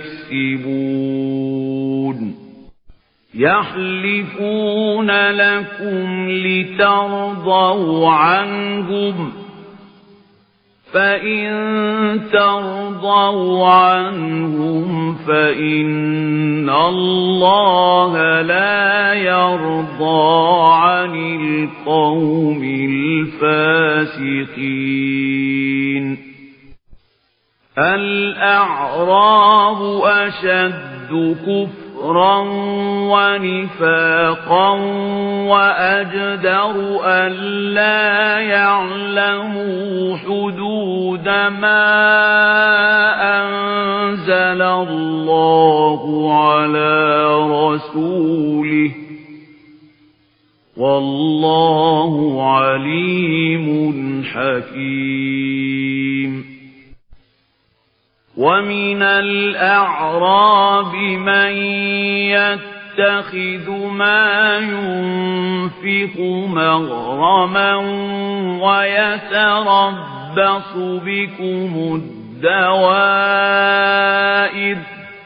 يكسبون يحلفون لكم لترضوا عنهم فإن ترضوا عنهم فإن الله لا يرضى عن القوم الفاسقين الأعراب أشد كفرا ونفاقا وأجدر ألا يعلموا حدود ما أنزل الله على رسوله والله عليم حكيم ومن الأعراب من يتخذ ما ينفق مغرما ويتربص بكم الدوائر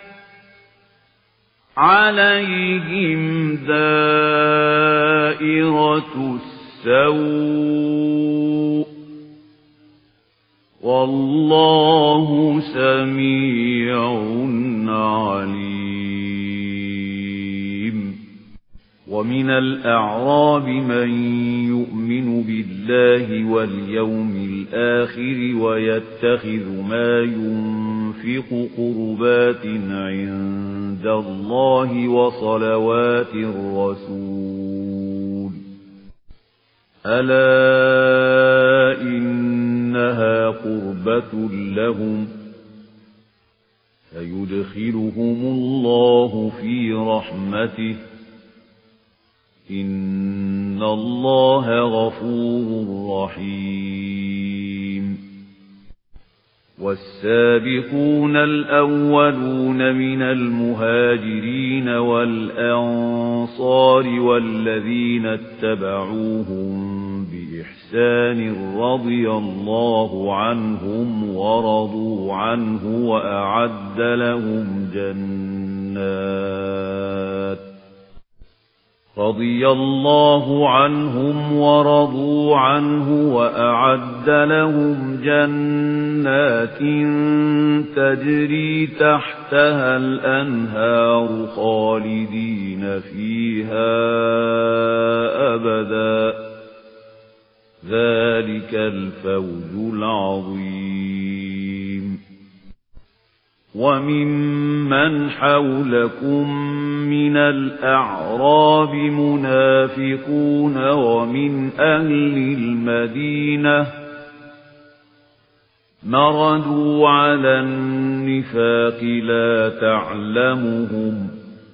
عليهم دائرة السوء والله سميع عليم ومن الأعراب من يؤمن بالله واليوم الآخر ويتخذ ما ينفق قربات عند الله وصلوات الرسول ألا إنها قربة لهم فيدخلهم الله في رحمته إن الله غفور رحيم والسابقون الأولون من المهاجرين والأنصار والذين اتبعوهم بإحسان رضي الله عنهم ورضوا عنه وأعد لهم جنات تجري تحتها الأنهار خالدين فيها أبدا ذلك الفوز العظيم وممن حولكم من الأعراب منافقون ومن أهل المدينة مردوا على النفاق لا تعلمهم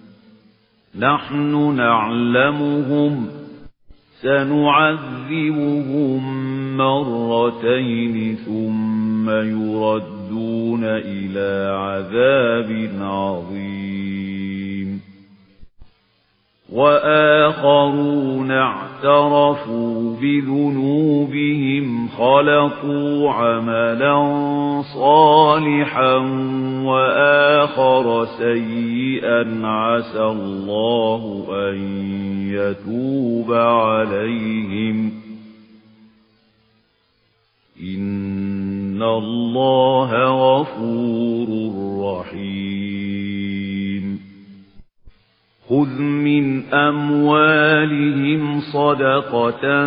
نحن نعلمهم سنعذبهم مرتين ثم يردون إلى عذاب عظيم وآخرون اعترفوا بذنوبهم خلقوا عملا صالحا وآخر سيئا عسى الله أن يتوب عليهم إن الله غفور رحيم خذ من أموالهم صدقة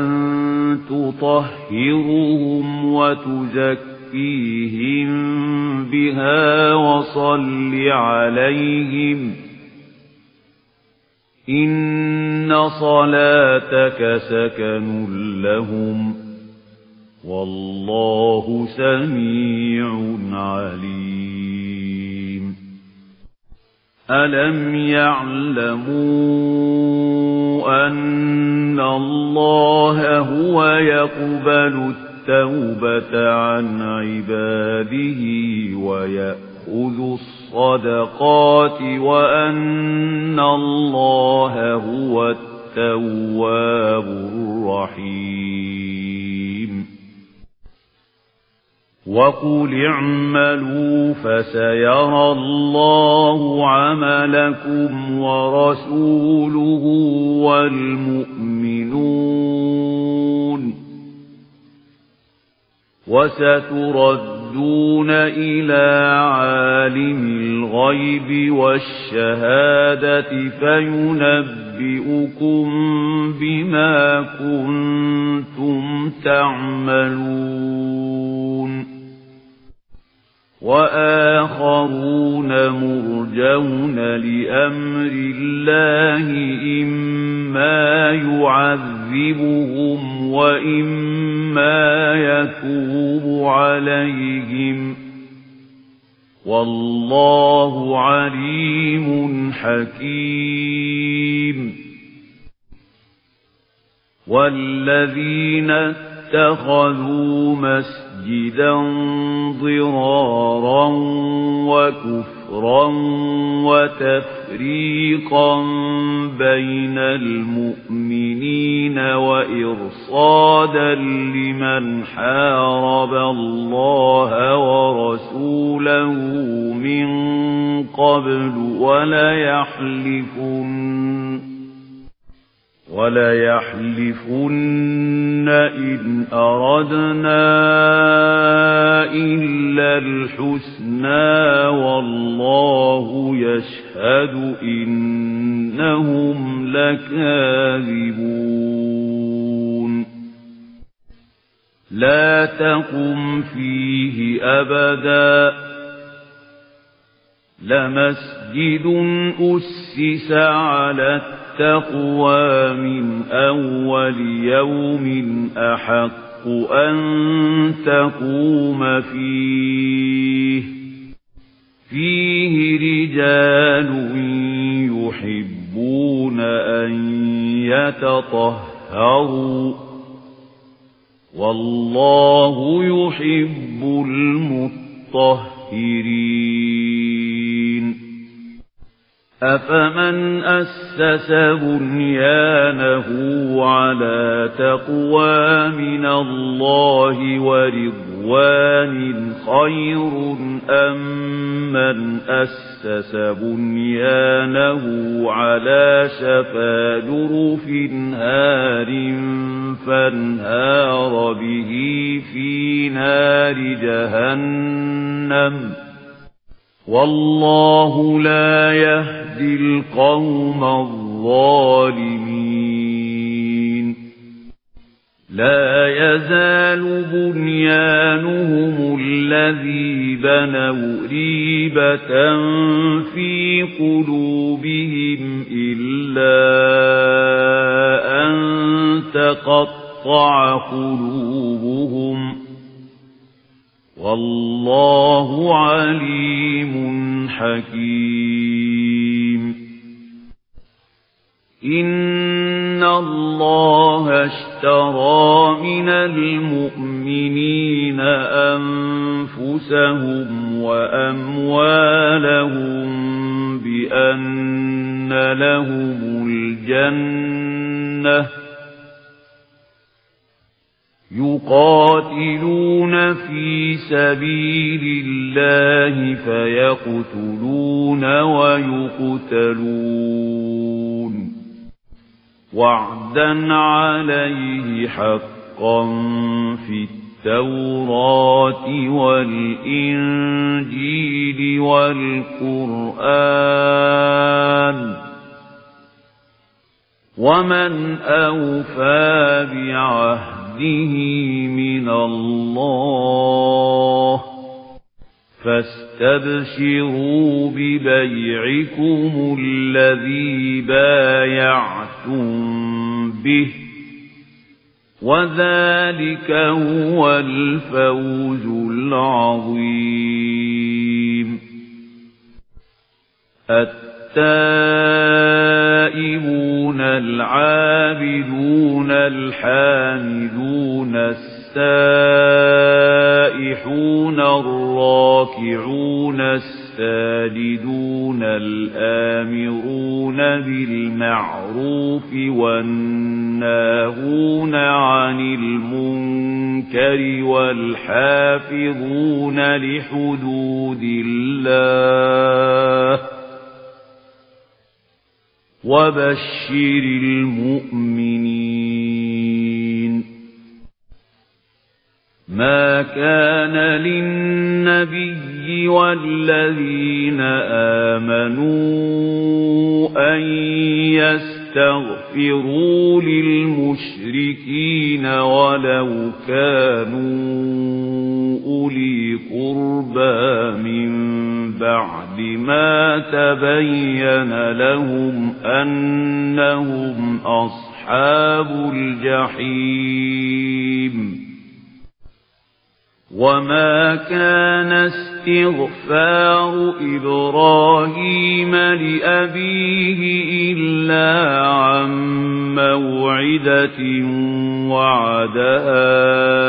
تطهرهم وتزكيهم بها وصل عليهم إن صلاتك سكن لهم والله سميع عليم ألم يعلموا أن الله هو يقبل التوبة عن عباده ويأخذ الصدقات وأن الله هو التواب الرحيم وقل اعملوا فسيرى الله عملكم ورسوله والمؤمنون وستردون إلى عالم الغيب والشهادة فينبئكم بما كنتم تعملون وآخرون مرجون لأمر الله إما يعذبهم وإما يتوب عليهم والله عليم حكيم والذين اتخذوا مسجدا ضرارا وكفرا وتفريقا بين المؤمنين وإرصادا لمن حارب الله ورسوله من قبل وليحلفن إن أردنا إلا الحسنى والله يشهد إنهم لكاذبون لا تقم فيه أبدا لمسجد أسس على التقوى من أول يوم أحق أن تقوم فيه رجال يحبون أن يتطهروا والله يحب المطهرين أفمن أسس بنيانه على تقوى من الله ورضوان خير أم من أسس بنيانه على شفا جرف هار فانهار به في نار جهنم والله لا يهدي القوم الظالمين لا يزال بنيانهم الذي بنوا ريبة في قلوبهم إلا أن تقطع قلوبهم والله عليم حكيم إن الله اشترى من المؤمنين أنفسهم وأموالهم بأن لهم الجنة يقاتلون في سبيل الله فيقتلون ويقتلون وعدا عليه حقا في التوراة والإنجيل والقرآن ومن أوفى بعهده من الله فاستبشروا ببيعكم الذي بايعتم به وذلك هو الفوز العظيم. التائبون العابدون الحامدون السائحون الراكعون الساجدون الآمرون بالمعروف والناهون عن المنكر والحافظون لحدود الله وبشر المؤمنين. ما كان للنبي والذين آمنوا أن يستغفروا للمشركين ولو كانوا أولي قربى من بعد ما تبين لهم أنهم أصحاب الجحيم. وما كان استغفار إبراهيم لأبيه إلا عن موعدة وعدها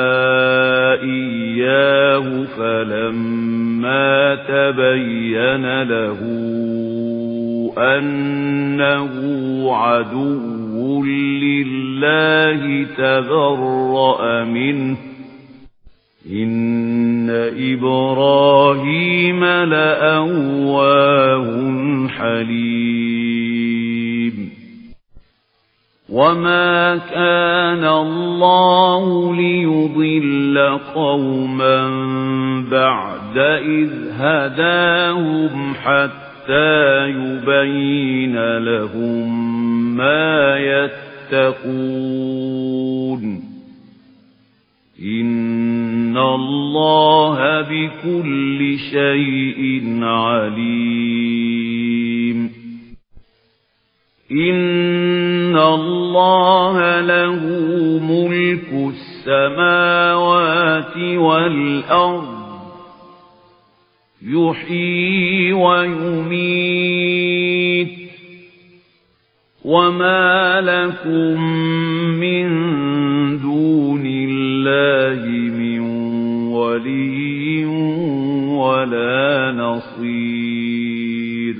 إياه فلما تبين له أنه عدو لله تبرأ منه إن إبراهيم لأواه حليم. وما كان الله ليضل قوما بعد إذ هداهم حتى يبين لهم ما يتقون. إن الله بكل شيء عليم. إن الله له ملك السماوات والأرض يحيي ويميت وما لكم من دون الله من ولي ولا نصير.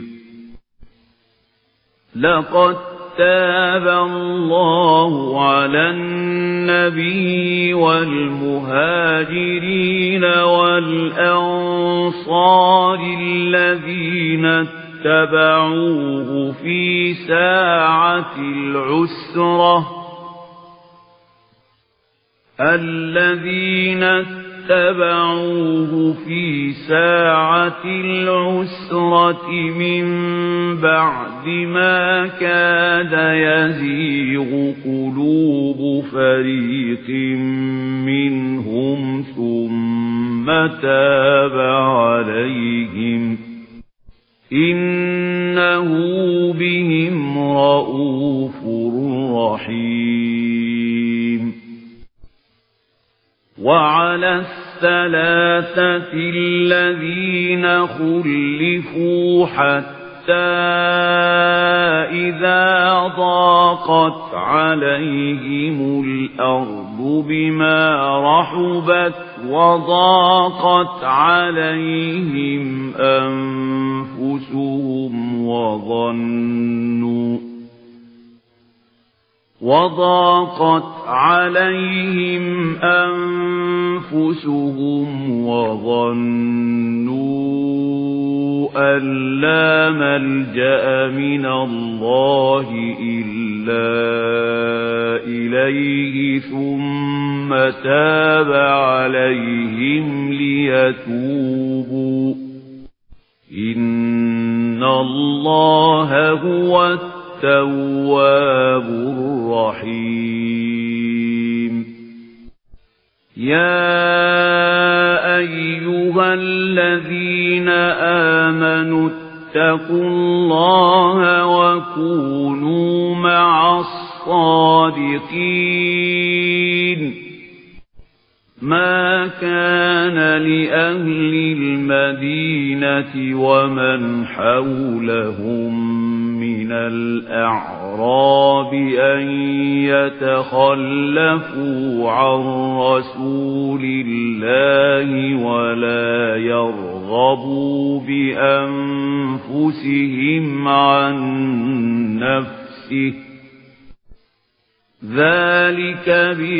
لقد تاب الله على النبي والمهاجرين والأنصار الذين اتبعوه في ساعة العسرة من بعد ما كاد يزيغ قلوب فريق منهم ثم تاب عليهم إنه بهم رءوف رحيم. وعلى الثلاثة الذين خلفوا حتى إذا ضاقت عليهم الأرض بما رحبت وضاقت عليهم أنفسهم وظنوا أن لا ملجأ من الله إلا إليه ثم تاب عليهم ليتوبوا إن الله هو التواب الرحيم. يا أيها الذين آمنوا اتقوا الله وكونوا مع الصادقين ما كان لأهل المدينة ومن حولهم من الأعراب أن يتخلفوا عن رسول الله ولا يرغبوا بأنفسهم عن نفسه ذلك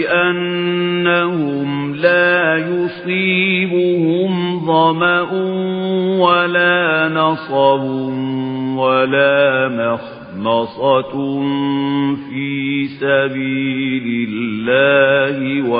بأنهم لا يصيبهم ظمأ ولا نصب ولا مخمصة في سبيل الله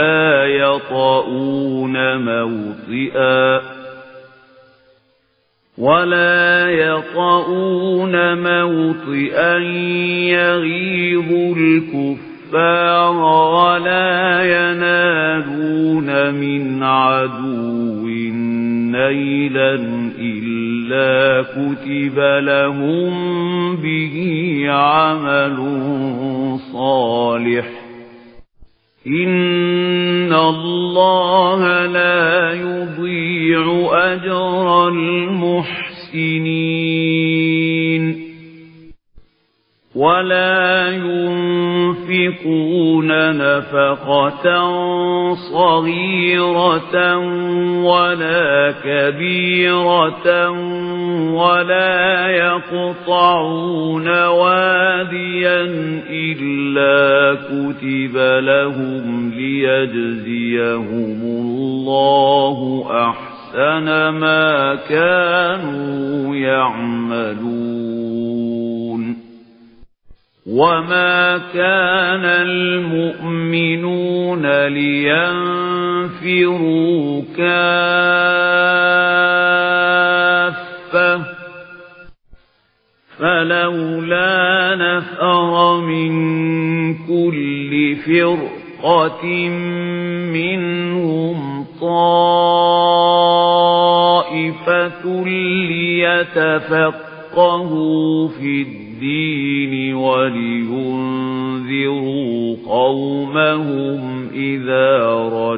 ولا يطؤون موطئا يغيظ الكفار ولا ينالون من عدو نيلا إلا كتب لهم به عمل صالح إن الله لا يضيع أجر المحسنين ولا ينفقون نفقة صغيرة ولا كبيرة ولا يقطعون واديا إلا كتب لهم ليجزيهم الله أحسن ما كانوا يعملون وما كان المؤمنون لينفروا كافة فلولا نفر من كل فرقة منهم طائفة ليتفقهوا في الدين ولينذروا قومهم إذا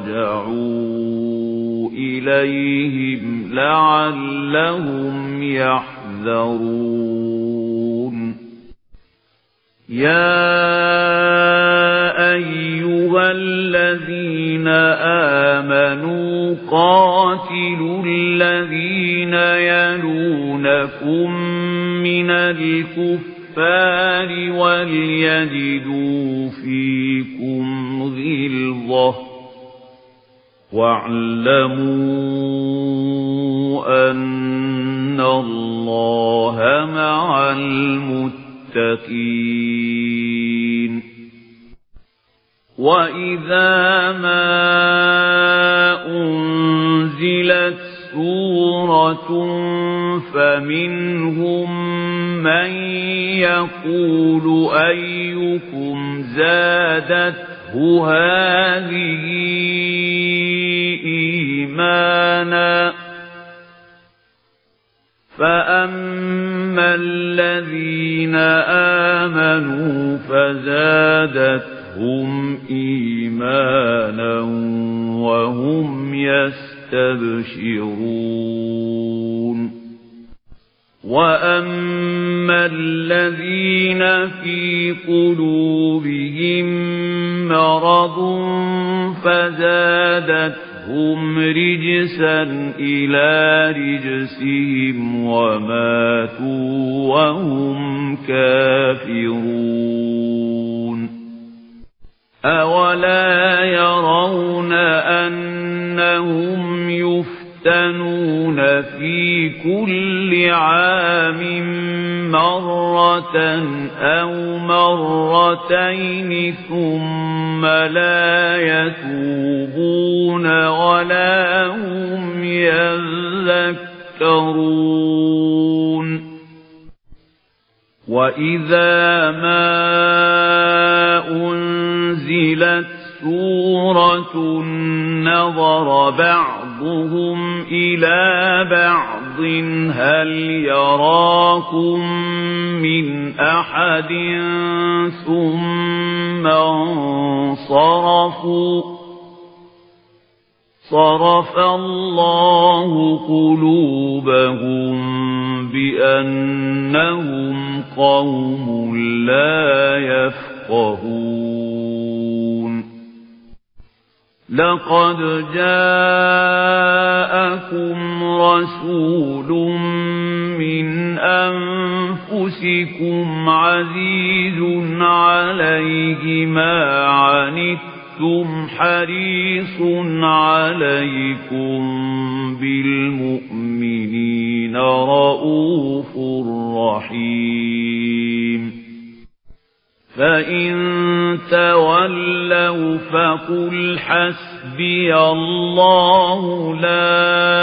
رجعوا إليهم لعلهم يحذرون يا أيها الذين آمنوا قاتلوا الذين يلونكم من الكفار وليجدوا فيكم غلظة واعلموا أن الله مع المتقين وإذا ما أنزلت سورة فمنهم من يقول أيكم زادته هذه إيمانا فأما الذين آمنوا فزادتهم إيمانا وهم يستبشرون وأما الذين في قلوبهم مرض فزادتهم رجسا إلى رجسهم وماتوا وهم كافرون أولا يرون أنهم يفتنون في كل عام مرة أو مرتين ثم لا يتوبون ولا هم يذكرون وإذا ما أنزلت سورة نظر بعضهم إلى بعض هل يراكم من أحد ثم انصرفوا صرف الله قلوبهم بأنهم قوم لا يفقهون لقد جاءكم رسول من أنفسكم عزيز عليه ما عنتم حريص عليكم بالمؤمنين رؤوف رحيم فإن تولوا فقل حسبي الله لا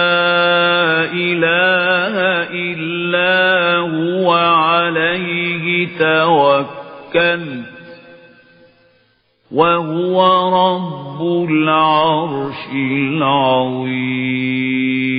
إله إلا هو عليه توكلت وهو رب العرش العظيم